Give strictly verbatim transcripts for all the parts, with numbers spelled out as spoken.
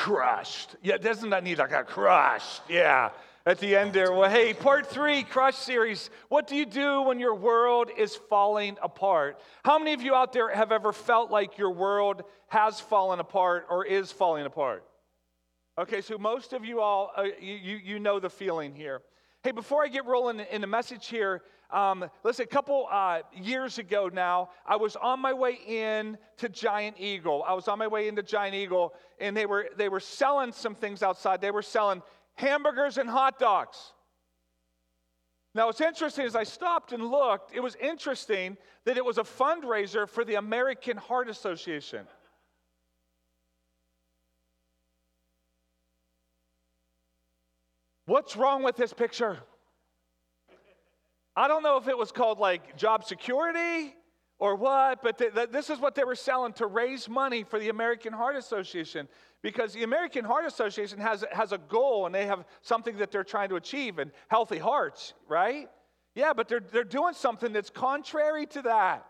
crushed. Yeah, doesn't that need like a crushed? Yeah. At the end there, well, hey, part three, Crush series. What do you do when your world is falling apart? How many of you out there have ever felt like your world has fallen apart or is falling apart? Okay, so most of you all, uh, you, you you know the feeling here. Hey, before I get rolling in the message here, um, listen, a couple uh, years ago now, I was on my way in to Giant Eagle. I was on my way into Giant Eagle, and they were they were selling some things outside. They were selling hamburgers and hot dogs. Now, what's interesting is I stopped and looked. It was interesting that it was a fundraiser for the American Heart Association. What's wrong with this picture? I don't know if it was called like job security or what, but th- th- this is what they were selling to raise money for the American Heart Association, because the American Heart Association has, has a goal and they have something that they're trying to achieve, and healthy hearts, right? Yeah, but they're, they're doing something that's contrary to that.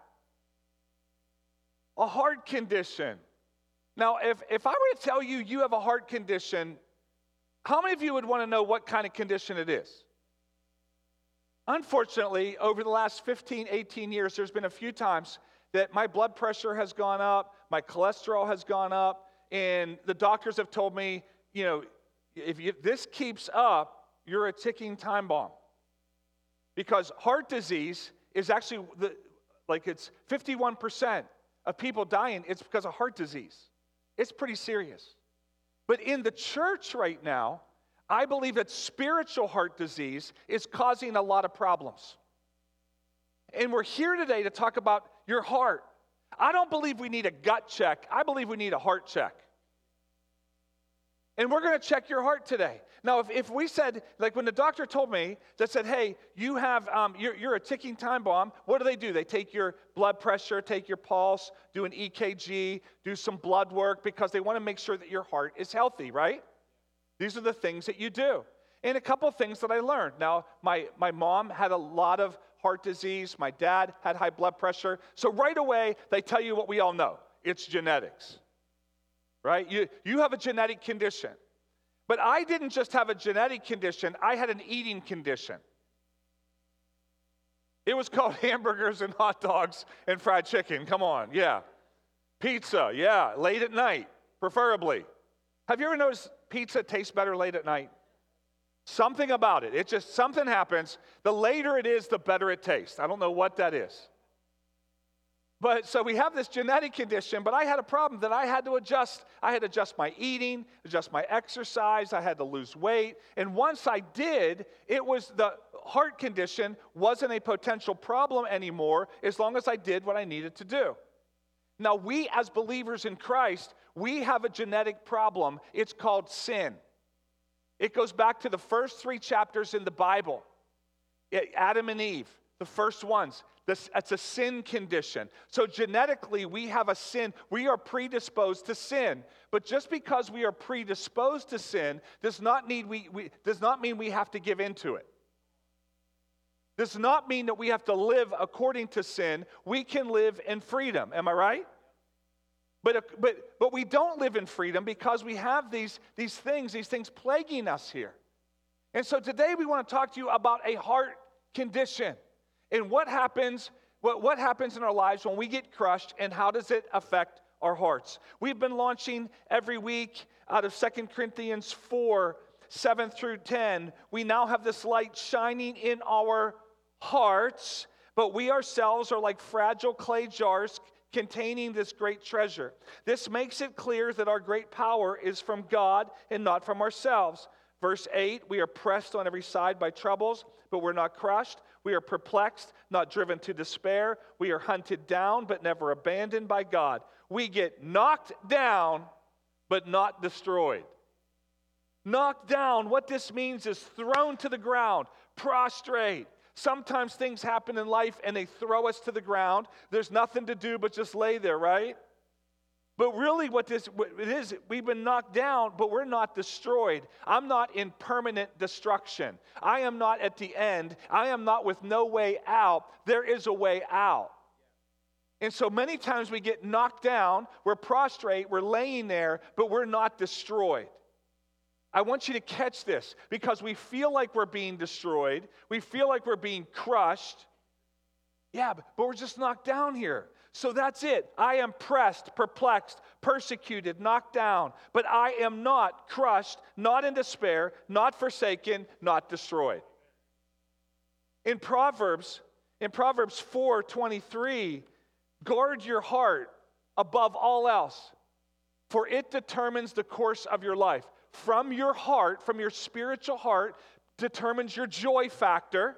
A heart condition. Now, if, if I were to tell you you have a heart condition, how many of you would want to know what kind of condition it is? Unfortunately, over the last fifteen, eighteen years, there's been a few times that my blood pressure has gone up, my cholesterol has gone up, and the doctors have told me, you know, if you, this keeps up, you're a ticking time bomb. Because heart disease is actually, the, like it's fifty-one percent of people dying, it's because of heart disease. It's pretty serious. But in the church right now, I believe that spiritual heart disease is causing a lot of problems. And we're here today to talk about your heart. I don't believe we need a gut check. I believe we need a heart check. And we're going to check your heart today. Now, if, if we said, like when the doctor told me, that said, hey, you have, um, you're, you're a ticking time bomb, what do they do? They take your blood pressure, take your pulse, do an E K G, do some blood work, because they want to make sure that your heart is healthy, right? These are the things that you do. And a couple of things that I learned. Now, my, my mom had a lot of heart disease. My dad had high blood pressure. So right away, they tell you what we all know. It's genetics, right? You, you have a genetic condition. But I didn't just have a genetic condition. I had an eating condition. It was called hamburgers and hot dogs and fried chicken. Come on, yeah. Pizza, yeah, late at night, preferably. Have you ever noticed pizza tastes better late at night? Something about it. It just, something happens. The later it is, the better it tastes. I don't know what that is. But so we have this genetic condition, but I had a problem that I had to adjust. I had to adjust my eating, adjust my exercise. I had to lose weight. And once I did, it was the heart condition wasn't a potential problem anymore as long as I did what I needed to do. Now, we as believers in Christ, we have a genetic problem. It's called sin. It goes back to the first three chapters in the Bible. Adam and Eve, the first ones. This, it's a sin condition. So genetically, we have a sin. We are predisposed to sin. But just because we are predisposed to sin does not need we, we does not mean we have to give into it. Does not mean that we have to live according to sin. We can live in freedom. Am I right? But, but, but we don't live in freedom because we have these, these things, these things plaguing us here. And so today we want to talk to you about a heart condition and what happens, what, what happens in our lives when we get crushed and how does it affect our hearts. We've been launching every week out of Second Corinthians four, seven through ten. We now have this light shining in our hearts, but we ourselves are like fragile clay jars containing this great treasure. This makes it clear that our great power is from God and not from ourselves. Verse eight, we are pressed on every side by troubles, but we're not crushed. We are perplexed, not driven to despair. We are hunted down, but never abandoned by God. We get knocked down, but not destroyed. Knocked down, what this means is thrown to the ground, prostrate. Sometimes things happen in life and they throw us to the ground. There's nothing to do but just lay there, right? But really what this what it is, we've been knocked down, but we're not destroyed. I'm not in permanent destruction. I am not at the end. I am not with no way out. There is a way out. And so many times we get knocked down, we're prostrate, we're laying there, but we're not destroyed. I want you to catch this, because we feel like we're being destroyed, we feel like we're being crushed. Yeah, but we're just knocked down here. So that's it. I am pressed, perplexed, persecuted, knocked down, but I am not crushed, not in despair, not forsaken, not destroyed. In Proverbs, in Proverbs four twenty-three, guard your heart above all else, for it determines the course of your life. From your heart, from your spiritual heart, determines your joy factor.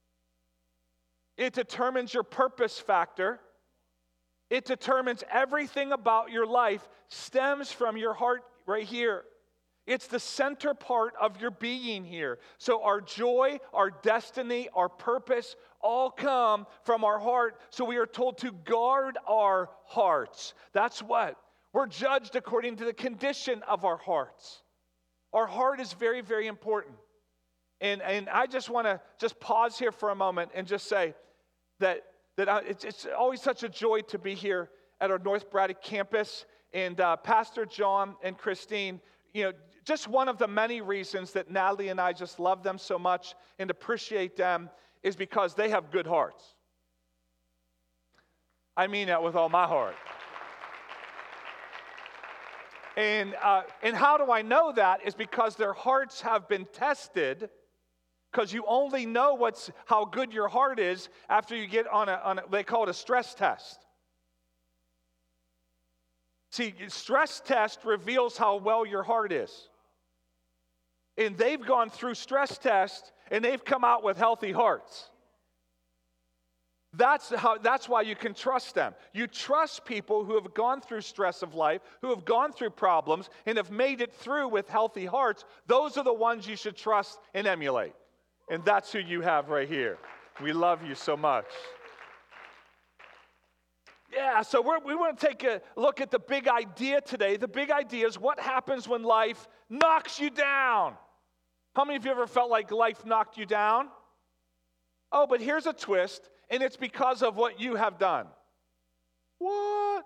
It determines your purpose factor. It determines everything about your life stems from your heart right here. It's the center part of your being here. So our joy, our destiny, our purpose all come from our heart. So we are told to guard our hearts. That's what? We're judged according to the condition of our hearts. Our heart is very, very important. And, and I just want to just pause here for a moment and just say that, that I, it's, it's always such a joy to be here at our North Braddock campus. And uh, Pastor John and Christine, you know, just one of the many reasons that Natalie and I just love them so much and appreciate them is because they have good hearts. I mean that with all my heart. And, uh, and how do I know that? Is because their hearts have been tested, because you only know what's how good your heart is after you get on a, on a, they call it a stress test. See, stress test reveals how well your heart is. And they've gone through stress tests, and they've come out with healthy hearts. That's how. That's why you can trust them. You trust people who have gone through stress of life, who have gone through problems, and have made it through with healthy hearts. Those are the ones you should trust and emulate. And that's who you have right here. We love you so much. Yeah, so we're, we want to take a look at the big idea today. The big idea is what happens when life knocks you down. How many of you ever felt like life knocked you down? Oh, but here's a twist. And it's because of what you have done. What?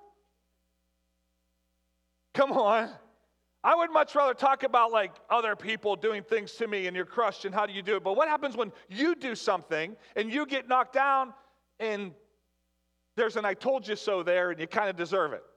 Come on. I would much rather talk about like other people doing things to me and you're crushed and how do you do it. But what happens when you do something and you get knocked down and there's an I told you so there and you kind of deserve it?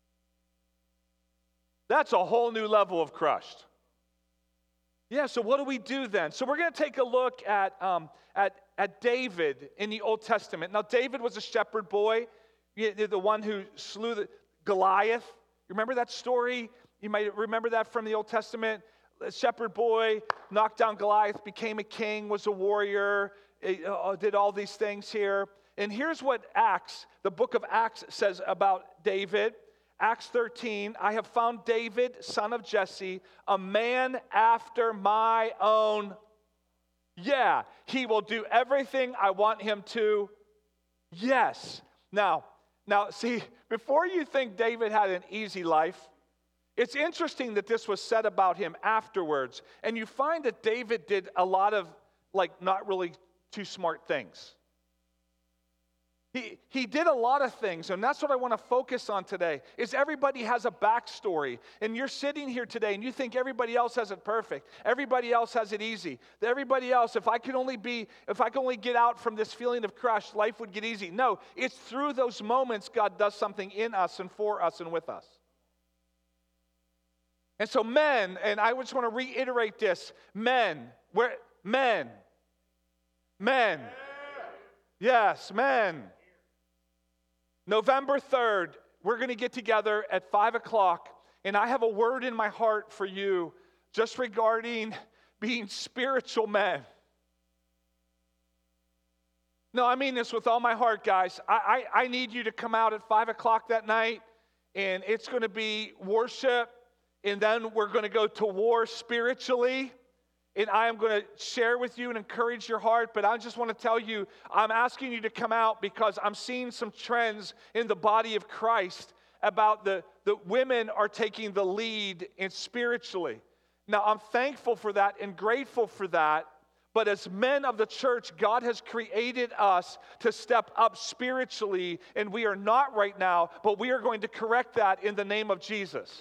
That's a whole new level of crushed. Yeah, so what do we do then? So we're going to take a look at, um, at, at David in the Old Testament. Now, David was a shepherd boy, the one who slew the Goliath. You remember that story? You might remember that from the Old Testament. A shepherd boy knocked down Goliath, became a king, was a warrior, uh, did all these things here. And here's what Acts, the book of Acts, says about David. Acts thirteen, I have found David, son of Jesse, a man after my own. Yeah, he will do everything I want him to. Yes. Now, now, see, before you think David had an easy life, it's interesting that this was said about him afterwards. And you find that David did a lot of, like, not really too smart things. He, he did a lot of things, and that's what I want to focus on today, is everybody has a backstory. And you're sitting here today, and you think everybody else has it perfect. Everybody else has it easy. Everybody else, if I could only be, if I could only get out from this feeling of crush, life would get easy. No, it's through those moments God does something in us and for us and with us. And so men, and I just want to reiterate this, men, where men, men, yes, men. November third, we're going to get together at five o'clock, and I have a word in my heart for you just regarding being spiritual men. No, I mean this with all my heart, guys. I, I, I need you to come out at five o'clock that night, and it's going to be worship, and then we're going to go to war spiritually. And I am going to share with you and encourage your heart, but I just want to tell you, I'm asking you to come out because I'm seeing some trends in the body of Christ about the, the women are taking the lead in spiritually. Now, I'm thankful for that and grateful for that, But as men of the church, God has created us to step up spiritually, and we are not right now, but we are going to correct that in the name of Jesus.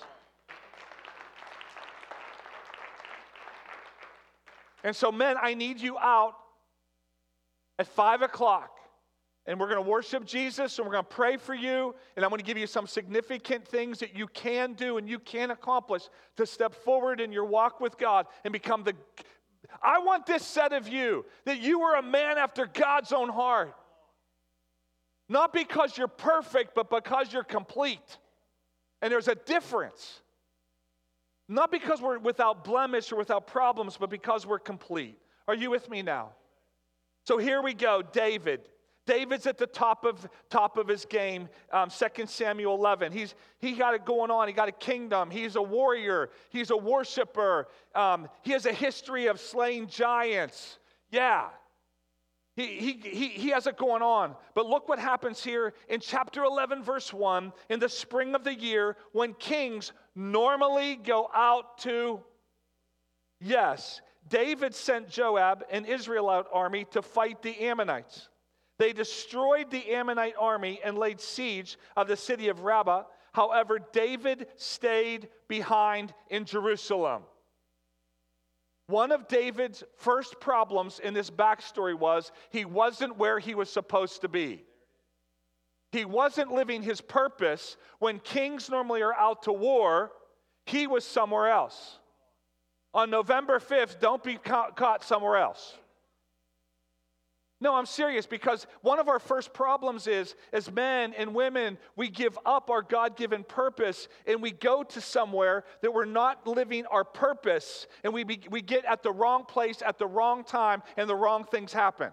And so, men, I need you out at five o'clock. And we're going to worship Jesus, and we're going to pray for you, and I'm going to give you some significant things that you can do and you can accomplish to step forward in your walk with God and become the... I want this said of you, that you are a man after God's own heart. Not because you're perfect, but because you're complete. And there's a difference. Not because we're without blemish or without problems, but because we're complete. Are you with me now? So here we go, David. David's at the top of top of his game. Um, Second Samuel eleven. He's he got it going on. He got a kingdom. He's a warrior. He's a worshiper. Um, he has a history of slaying giants. Yeah, he he he he has it going on. But look what happens here in chapter eleven, verse one. In the spring of the year, when kings normally go out to, yes, David sent Joab, an Israelite army, to fight the Ammonites. They destroyed the Ammonite army and laid siege of the city of Rabbah. However, David stayed behind in Jerusalem. One of David's first problems in this backstory was he wasn't where he was supposed to be. He wasn't living his purpose. When kings normally are out to war, he was somewhere else. On November fifth, don't be ca- caught somewhere else. No, I'm serious, because one of our first problems is, as men and women, we give up our God-given purpose and we go to somewhere that we're not living our purpose, and we be, we get at the wrong place at the wrong time and the wrong things happen.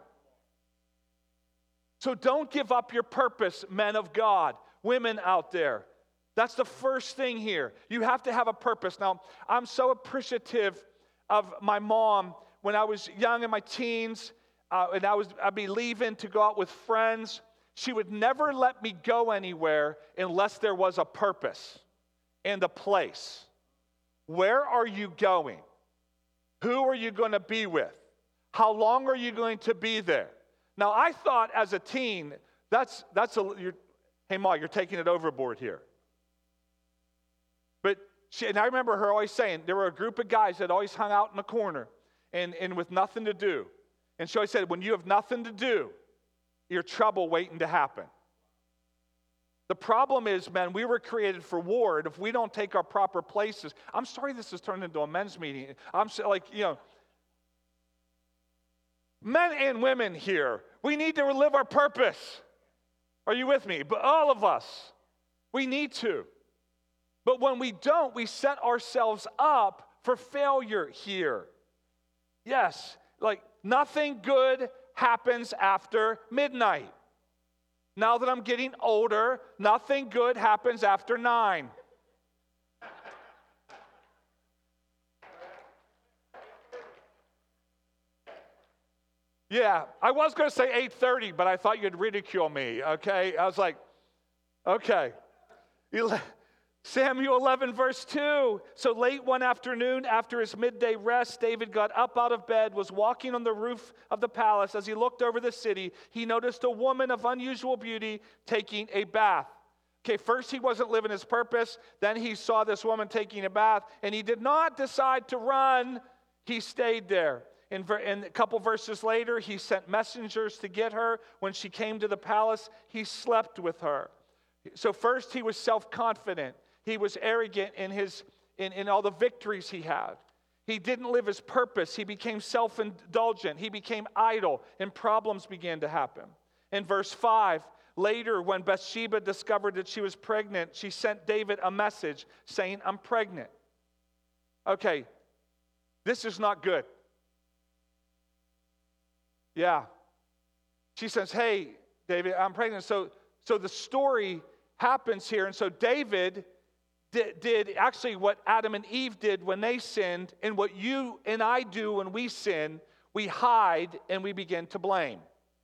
So don't give up your purpose, men of God, women out there. That's the first thing here. You have to have a purpose. Now, I'm so appreciative of my mom when I was young in my teens. Uh, and I was, I'd be leaving to go out with friends. She would never let me go anywhere unless there was a purpose and a place. Where are you going? Who are you going to be with? How long are you going to be there? Now, I thought as a teen, that's, that's a, you're, hey, Ma, you're taking it overboard here. But she, and I remember her always saying, there were a group of guys that always hung out in the corner and, and with nothing to do. And so I said, when you have nothing to do, you're trouble waiting to happen. The problem is, man, we were created for war, and if we don't take our proper places, I'm sorry this has turned into a men's meeting. I'm so, like, you know, men and women here, we need to live our purpose. Are you with me? But all of us, we need to. But when we don't, we set ourselves up for failure here. Yes, like, nothing good happens after midnight. Now that I'm getting older, nothing good happens after nine. Yeah, I was going to say eight thirty, but I thought you'd ridicule me, okay? I was like, okay. Samuel eleven, verse two. So late one afternoon, after his midday rest, David got up out of bed, was walking on the roof of the palace. As he looked over the city, he noticed a woman of unusual beauty taking a bath. Okay, first he wasn't living his purpose. Then he saw this woman taking a bath, and he did not decide to run. He stayed there. And a couple verses later, he sent messengers to get her. When she came to the palace, he slept with her. So first he was self-confident. He was arrogant in his in, in all the victories he had. He didn't live his purpose. He became self-indulgent. He became idle, and problems began to happen. In verse five, later when Bathsheba discovered that she was pregnant, she sent David a message saying, I'm pregnant. Okay, this is not good. Yeah. She says, hey, David, I'm pregnant. So, so the story happens here. And so David did, did actually what Adam and Eve did when they sinned, and what you and I do when we sin. We hide and we begin to blame.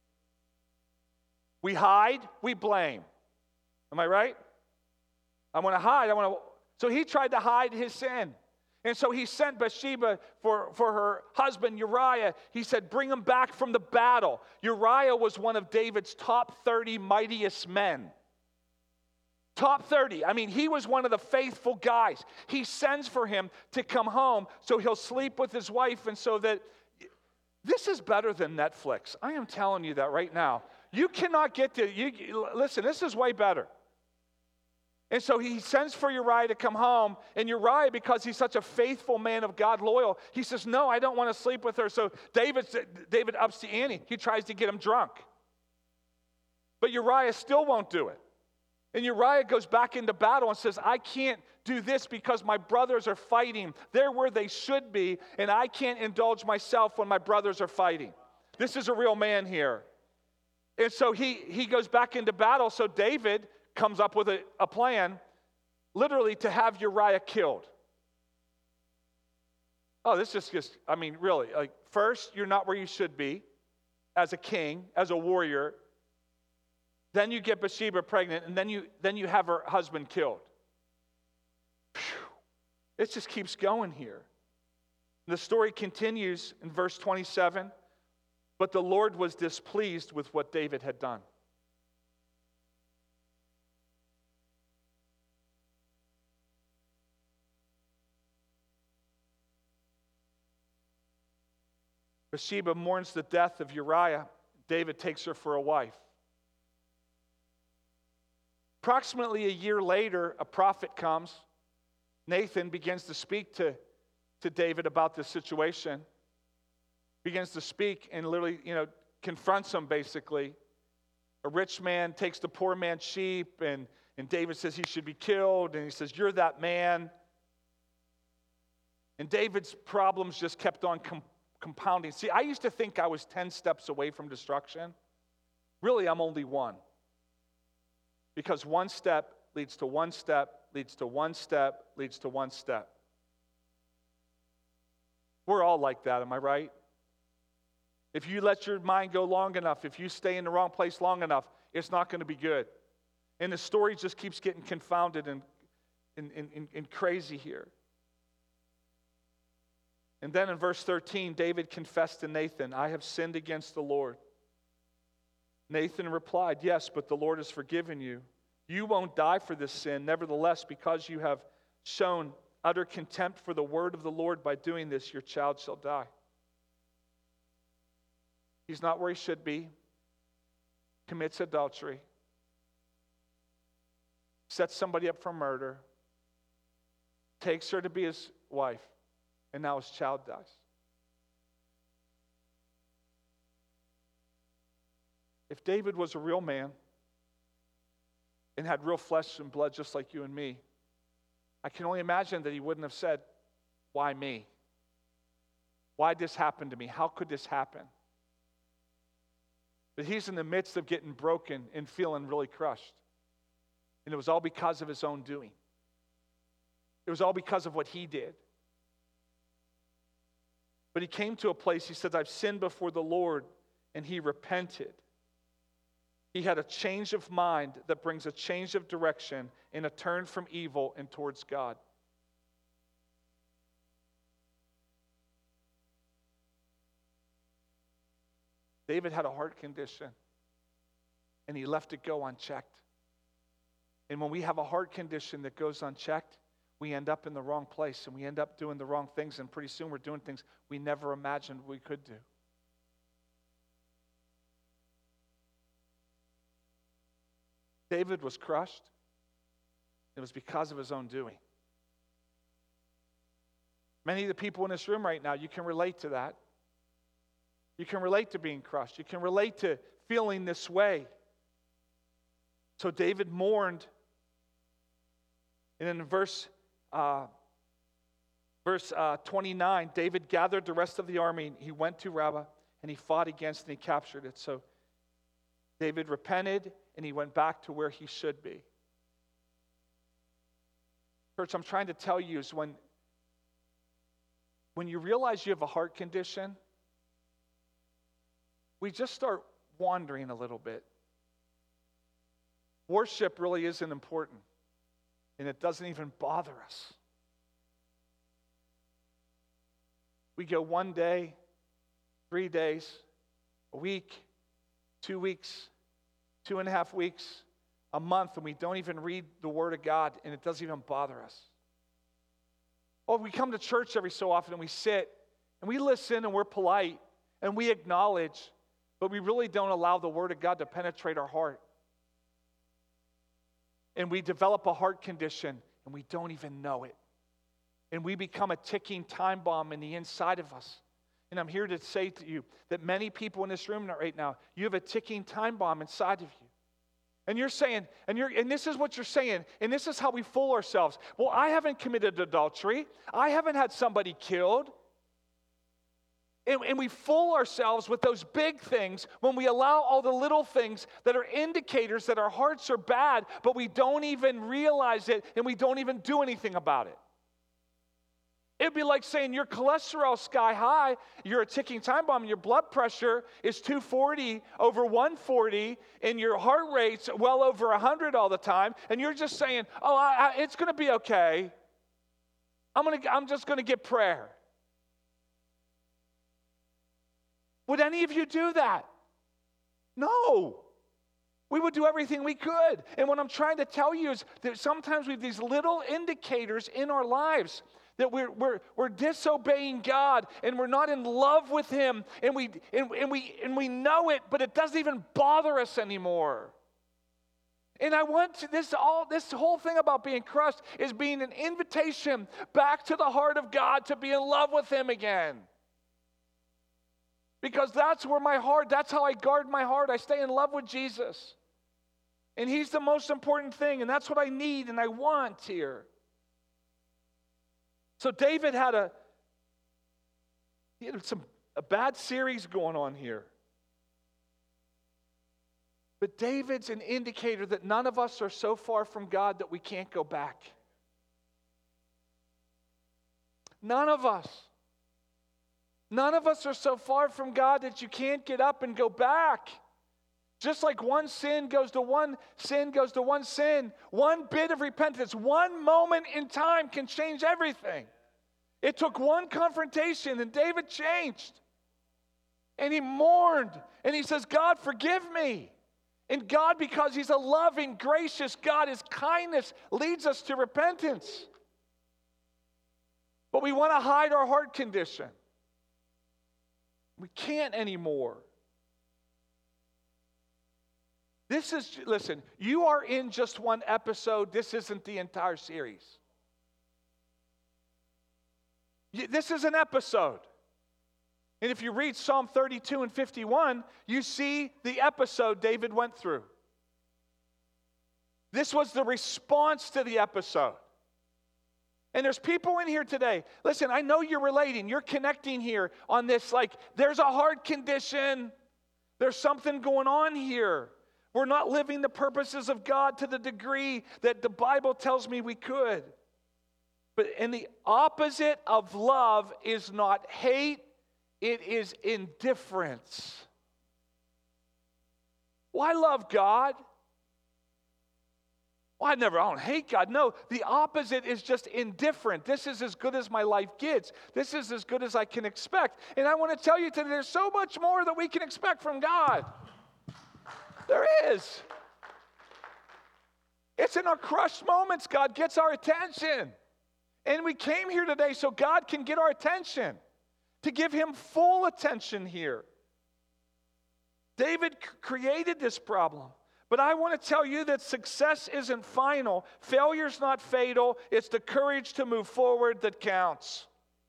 We hide, we blame. Am I right? I want to hide. I want to. So he tried to hide his sin. And so he sent Bathsheba for, for her husband Uriah. He said, bring him back from the battle. Uriah was one of David's top thirty mightiest men. Top thirty. I mean, he was one of the faithful guys. He sends for him to come home so he'll sleep with his wife, and so that this is better than Netflix. I am telling you that right now. You cannot get to, you listen, this is way better. And so he sends for Uriah to come home, and Uriah, because he's such a faithful man of God, loyal, he says, no, I don't want to sleep with her. So David, David ups the ante. He tries to get him drunk. But Uriah still won't do it. And Uriah goes back into battle and says, I can't do this because my brothers are fighting. They're where they should be, and I can't indulge myself when my brothers are fighting. This is a real man here. And so he, he goes back into battle. So David comes up with a, a plan, literally to have Uriah killed. Oh, this is just, I mean, really, like, first, you're not where you should be as a king, as a warrior. Then you get Bathsheba pregnant, and then you then you have her husband killed. Whew. It just keeps going here. The story continues in verse twenty-seven. But the Lord was displeased with what David had done. Bathsheba mourns the death of Uriah. David takes her for a wife. Approximately a year later, a prophet comes. Nathan begins to speak to, to David about this situation. Begins to speak and literally, you know, confronts him basically. A rich man takes the poor man's sheep, and, and David says he should be killed, and he says, you're that man. And David's problems just kept on com- compounding. See, I used to think I was ten steps away from destruction. Really, I'm only one. Because one step leads to one step, leads to one step, leads to one step. We're all like that, am I right? If you let your mind go long enough, if you stay in the wrong place long enough, it's not going to be good. And the story just keeps getting confounded and, and, and, and crazy here. And then in verse thirteen, David confessed to Nathan, I have sinned against the Lord. Nathan replied, yes, but the Lord has forgiven you. You won't die for this sin. Nevertheless, because you have shown utter contempt for the word of the Lord by doing this, your child shall die. He's not where he should be. Commits adultery. Sets somebody up for murder. Takes her to be his wife. And now his child dies. If David was a real man and had real flesh and blood just like you and me, I can only imagine that he wouldn't have said, why me? Why did this happen to me? How could this happen? But he's in the midst of getting broken and feeling really crushed. And it was all because of his own doing. It was all because of what he did. But he came to a place, he said, I've sinned before the Lord, and he repented. He had a change of mind that brings a change of direction and a turn from evil and towards God. David had a heart condition, and he left it go unchecked. And when we have a heart condition that goes unchecked, we end up in the wrong place, and we end up doing the wrong things, and pretty soon we're doing things we never imagined we could do. David was crushed. It was because of his own doing. Many of the people in this room right now, you can relate to that. You can relate to being crushed. You can relate to feeling this way. So David mourned. And in verse, uh, verse uh, twenty-nine, David gathered the rest of the army. He went to Rabbah, and he fought against and he captured it. So David repented, and he went back to where he should be. Church, I'm trying to tell you is when, when you realize you have a heart condition, we just start wandering a little bit. Worship really isn't important, and it doesn't even bother us. We go one day, three days, a week, two weeks, two and a half weeks, a month, and we don't even read the Word of God, and it doesn't even bother us. Or we come to church every so often, and we sit, and we listen, and we're polite, and we acknowledge, but we really don't allow the Word of God to penetrate our heart. And we develop a heart condition, and we don't even know it. And we become a ticking time bomb in the inside of us. And I'm here to say to you that many people in this room right now, you have a ticking time bomb inside of you. And you're saying, and you're, and this is what you're saying, and this is how we fool ourselves. Well, I haven't committed adultery. I haven't had somebody killed. And, and we fool ourselves with those big things when we allow all the little things that are indicators that our hearts are bad, but we don't even realize it, and we don't even do anything about it. It'd be like saying your cholesterol's sky high, you're a ticking time bomb, and your blood pressure is two forty over one forty, and your heart rate's well over one hundred all the time, and you're just saying, oh, I, I, it's going to be okay. I'm, gonna, I'm just going to get prayer. Would any of you do that? No. We would do everything we could. And what I'm trying to tell you is that sometimes we have these little indicators in our lives that we're, we're, we're disobeying God and we're not in love with Him, and we, and, and, we, and we know it, but it doesn't even bother us anymore. And I want to, this, all, this whole thing about being crushed is being an invitation back to the heart of God to be in love with Him again. Because that's where my heart, that's how I guard my heart. I stay in love with Jesus. And He's the most important thing, and that's what I need and I want here. So David had a, he had some, a bad series going on here. But David's an indicator that none of us are so far from God that we can't go back. None of us. None of us are so far from God that you can't get up and go back. Just like one sin goes to one sin goes to one sin, one bit of repentance, one moment in time can change everything. It took one confrontation, and David changed. And he mourned, and he says, God, forgive me. And God, because He's a loving, gracious God, His kindness leads us to repentance. But we want to hide our heart condition. We can't anymore. This is, listen, you are in just one episode. This isn't the entire series. This is an episode. And if you read Psalm thirty-two and fifty-one, you see the episode David went through. This was the response to the episode. And there's people in here today. Listen, I know you're relating. You're connecting here on this. Like, there's a heart condition. There's something going on here. We're not living the purposes of God to the degree that the Bible tells me we could. But and the opposite of love is not hate. It is indifference. Why love God? Well, I never, I don't hate God. No, the opposite is just indifferent. This is as good as my life gets. This is as good as I can expect. And I want to tell you today, there's so much more that we can expect from God. There is. It's in our crushed moments God gets our attention. And we came here today so God can get our attention, to give Him full attention here. David c- created this problem. But I want to tell you that success isn't final. Failure's not fatal. It's the courage to move forward that counts.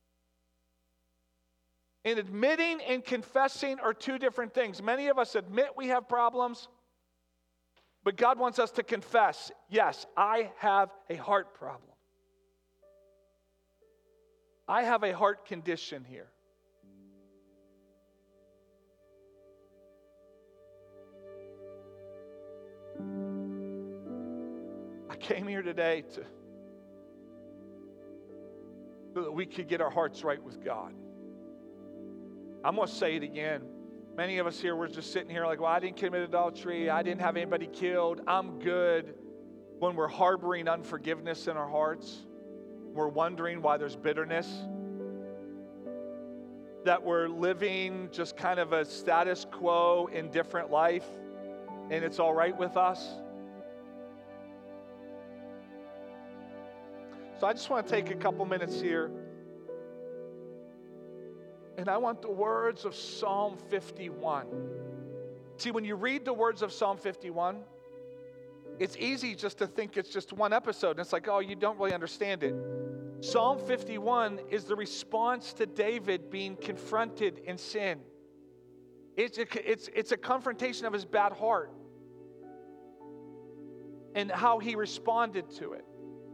And admitting and confessing are two different things. Many of us admit we have problems, but God wants us to confess, yes, I have a heart problem. I have a heart condition here. I came here today to so that we could get our hearts right with God. I'm going to say it again. Many of us here, we're just sitting here like, well, I didn't commit adultery. I didn't have anybody killed. I'm good. When we're harboring unforgiveness in our hearts, we're wondering why there's bitterness. that we're living just kind of a status quo, indifferent life, and it's all right with us? So I just want to take a couple minutes here, and I want the words of Psalm fifty-one. See, when you read the words of Psalm fifty-one, it's easy just to think it's just one episode, and it's like, oh, you don't really understand it. Psalm fifty-one is the response to David being confronted in sin. It's a, it's, it's a confrontation of his bad heart and how he responded to it.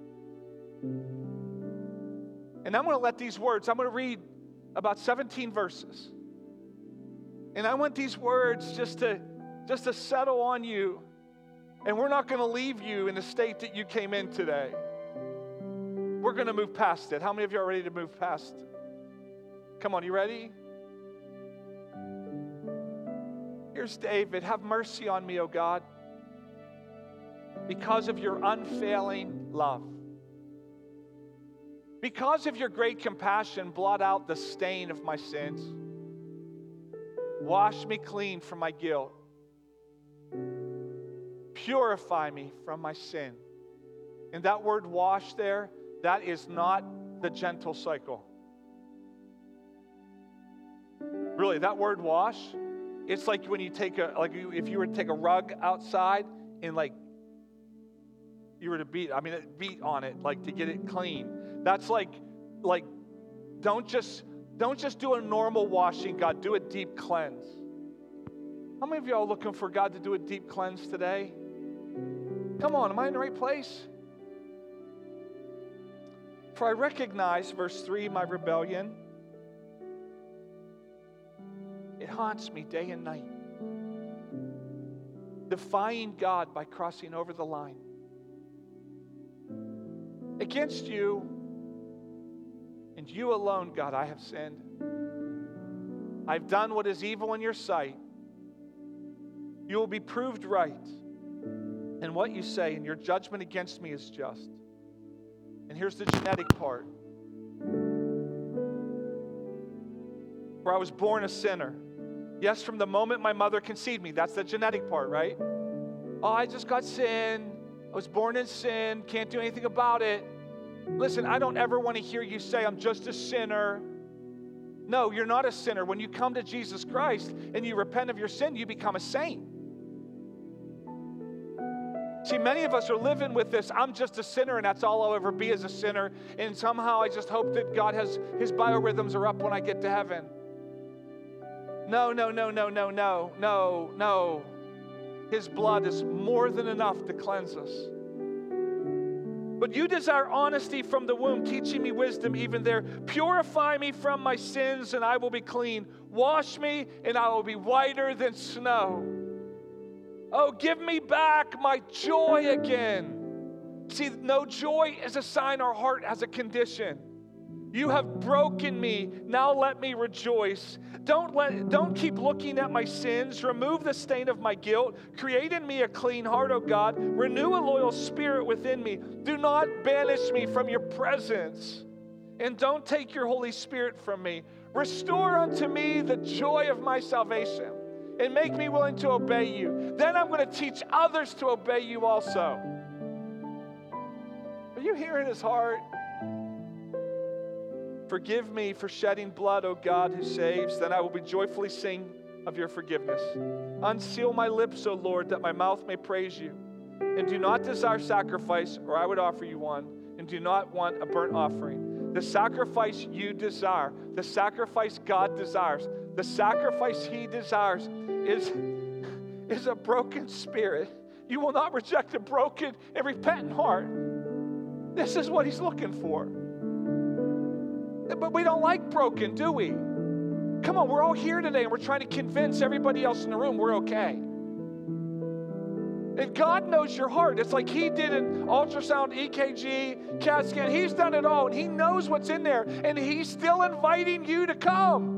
And I'm going to let these words, I'm going to read about seventeen verses. And I want these words just to, just to settle on you. And we're not going to leave you in the state that you came in today. We're going to move past it. How many of you are ready to move past? Come on, you ready? Here's David. Have mercy on me, O God, because of your unfailing love. Because of your great compassion, blot out the stain of my sins. Wash me clean from my guilt. Purify me from my sin. And that word wash there, that is not the gentle cycle. Really, that word wash, it's like when you take a, like if you were to take a rug outside and like, you were to beat, I mean, beat on it, like to get it clean. That's like, like, don't just, don't just do a normal washing, God, do a deep cleanse. How many of y'all are looking for God to do a deep cleanse today? Come on, am I in the right place? For I recognize, verse three, my rebellion. It haunts me day and night. Defying God by crossing over the line. Against you, and you alone, God, I have sinned. I've done what is evil in your sight. You will be proved right in what you say, and your judgment against me is just. And here's the genetic part. For I was born a sinner. Yes, from the moment my mother conceived me. That's the genetic part, right? Oh, I just got sin. I was born in sin. Can't do anything about it. Listen, I don't ever want to hear you say, I'm just a sinner. No, you're not a sinner. When you come to Jesus Christ and you repent of your sin, you become a saint. See, many of us are living with this, I'm just a sinner and that's all I'll ever be as a sinner. And somehow I just hope that God has, his biorhythms are up when I get to heaven. No, no, no, no, no, no, no, no. His blood is more than enough to cleanse us. But you desire honesty from the womb, teaching me wisdom even there. Purify me from my sins, and I will be clean. Wash me, and I will be whiter than snow. Oh, give me back my joy again. See, no, joy is a sign our heart has a condition. You have broken me. Now let me rejoice. Don't let, don't keep looking at my sins. Remove the stain of my guilt. Create in me a clean heart, O God. Renew a loyal spirit within me. Do not banish me from your presence. And don't take your Holy Spirit from me. Restore unto me the joy of my salvation. And make me willing to obey you. Then I'm going to teach others to obey you also. Are you hearing his heart? Forgive me for shedding blood, O God, who saves. Then I will be joyfully sing of your forgiveness. Unseal my lips, O Lord, that my mouth may praise you. And do not desire sacrifice, or I would offer you one. And do not want a burnt offering. The sacrifice you desire, the sacrifice God desires, the sacrifice he desires is, is a broken spirit. You will not reject a broken and repentant heart. This is what he's looking for. But we don't like broken, do we? Come on, we're all here today and we're trying to convince everybody else in the room we're okay. And God knows your heart. It's like he did an ultrasound, E K G, CAT scan. He's done it all and he knows what's in there and he's still inviting you to come.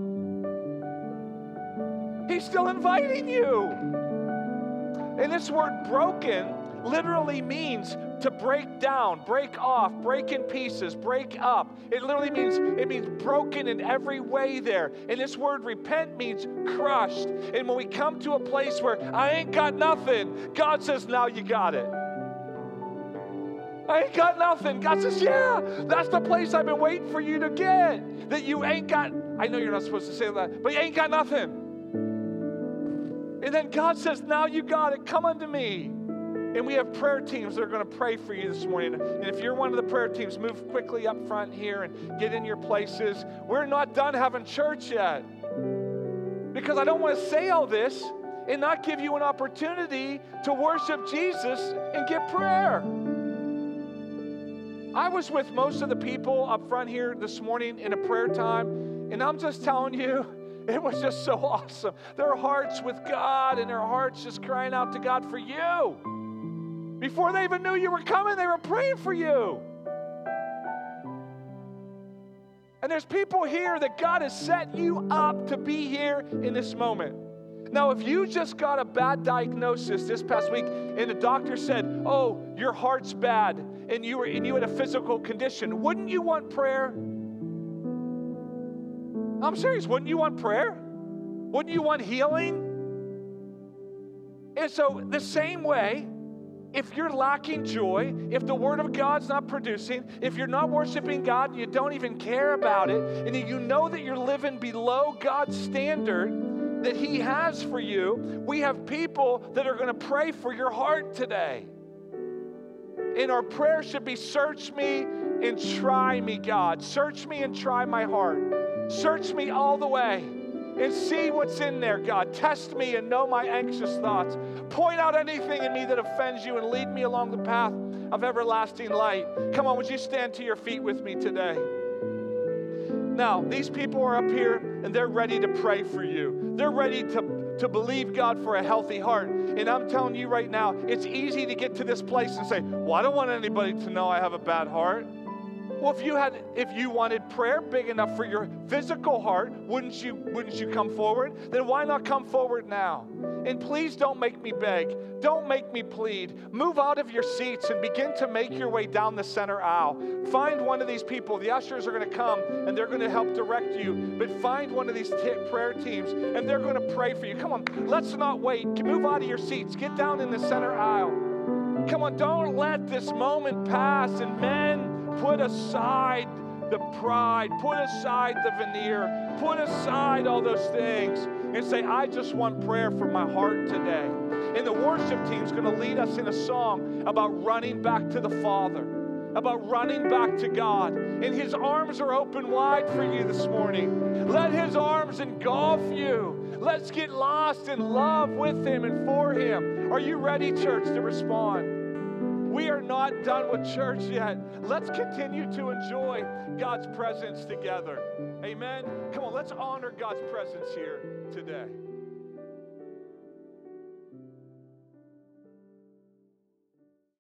He's still inviting you. And this word broken literally means To break down, break off, break in pieces, break up. It literally means, it means broken in every way there. And this word repent means crushed. And when we come to a place where I ain't got nothing, God says, now you got it. I ain't got nothing. God says, yeah, that's the place I've been waiting for you to get. That you ain't got, I know you're not supposed to say that, but you ain't got nothing. And then God says, now you got it. Come unto me. And we have prayer teams that are going to pray for you this morning. And if you're one of the prayer teams, move quickly up front here and get in your places. We're not done having church yet. Because I don't want to say all this and not give you an opportunity to worship Jesus and get prayer. I was with most of the people up front here this morning in a prayer time, and I'm just telling you, it was just so awesome. Their hearts with God and their hearts just crying out to God for you. Before they even knew you were coming, they were praying for you. And there's people here that God has set you up to be here in this moment. Now, if you just got a bad diagnosis this past week and the doctor said, oh, your heart's bad and you were and you had a physical condition, wouldn't you want prayer? I'm serious, wouldn't you want prayer? Wouldn't you want healing? And so the same way, if you're lacking joy, if the Word of God's not producing, if you're not worshiping God and you don't even care about it, and you know that you're living below God's standard that He has for you, we have people that are going to pray for your heart today. And our prayer should be, search me and try me, God. Search me and try my heart. Search me all the way and see what's in there, God. Test me and know my anxious thoughts. Point out anything in me that offends you and lead me along the path of everlasting light. Come on, would you stand to your feet with me today? Now, these people are up here and they're ready to pray for you. They're ready to, to believe God for a healthy heart. And I'm telling you right now, it's easy to get to this place and say, well, I don't want anybody to know I have a bad heart. Well, if you had, if you wanted prayer big enough for your physical heart, wouldn't you, wouldn't you come forward? Then why not come forward now? And please don't make me beg. Don't make me plead. Move out of your seats and begin to make your way down the center aisle. Find one of these people. The ushers are going to come and they're going to help direct you. But find one of these t- prayer teams and they're going to pray for you. Come on, let's not wait. Move out of your seats. Get down in the center aisle. Come on, don't let this moment pass. And men, put aside the pride, put aside the veneer, put aside all those things and say, I just want prayer for my heart today. And the worship team's going to lead us in a song about running back to the Father, about running back to God. And His arms are open wide for you this morning. Let His arms engulf you. Let's get lost in love with Him and for Him. Are you ready, church, to respond? We are not done with church yet. Let's continue to enjoy God's presence together. Amen. Come on, let's honor God's presence here today.